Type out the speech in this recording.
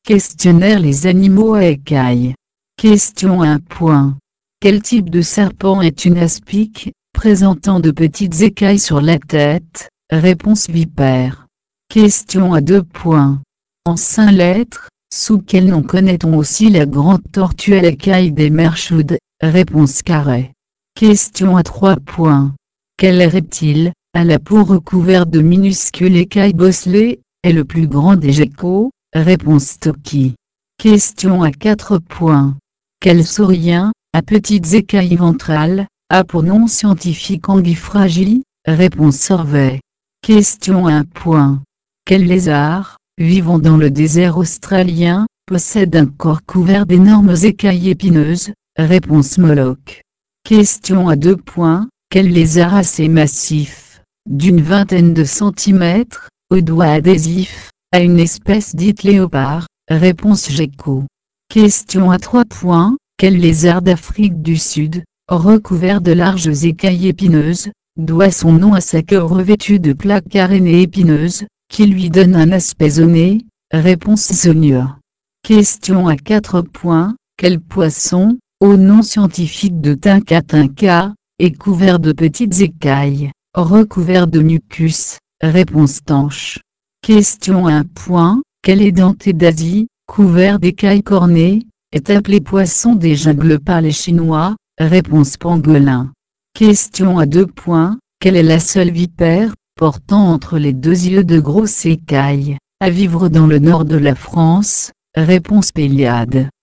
Questionnaire les animaux à écailles. Question 1. Quel type de serpent est une aspic, présentant de petites écailles sur la tête? Réponse vipère. Question à 2. En 5 lettres, sous quel nom connaît-on aussi la grande tortue à l'écaille des mers chaudes? Réponse carré. Question à 3. Quel reptile, à la peau recouverte de minuscules écailles bosselées, est le plus grand des geckos? Réponse toki. Question à 4. Quel saurien, à petites écailles ventrales, a pour nom scientifique Anguifragie? Réponse orvet. Question 1. Quel lézard, vivant dans le désert australien, possède un corps couvert d'énormes écailles épineuses? Réponse Moloch. Question à 2. Quel lézard assez massif, d'une vingtaine de centimètres, aux doigts adhésifs, a une espèce dite léopard? Réponse gecko. Question à 3. Quel lézard d'Afrique du Sud, recouvert de larges écailles épineuses, doit son nom à sa queue revêtue de plaques carénées épineuses, qui lui donnent un aspect zoné? Réponse zonia. Question à 4. Quel poisson, au nom scientifique de tinca, est couvert de petites écailles, recouvert de mucus? Réponse tanche. Question 1. Quel édenté d'Asie, couvert d'écailles cornées, est appelé poisson des jungles par les Chinois? Réponse pangolin. Question à 2. Quelle est la seule vipère, portant entre les deux yeux de grosses écailles, à vivre dans le nord de la France? Réponse Péliade.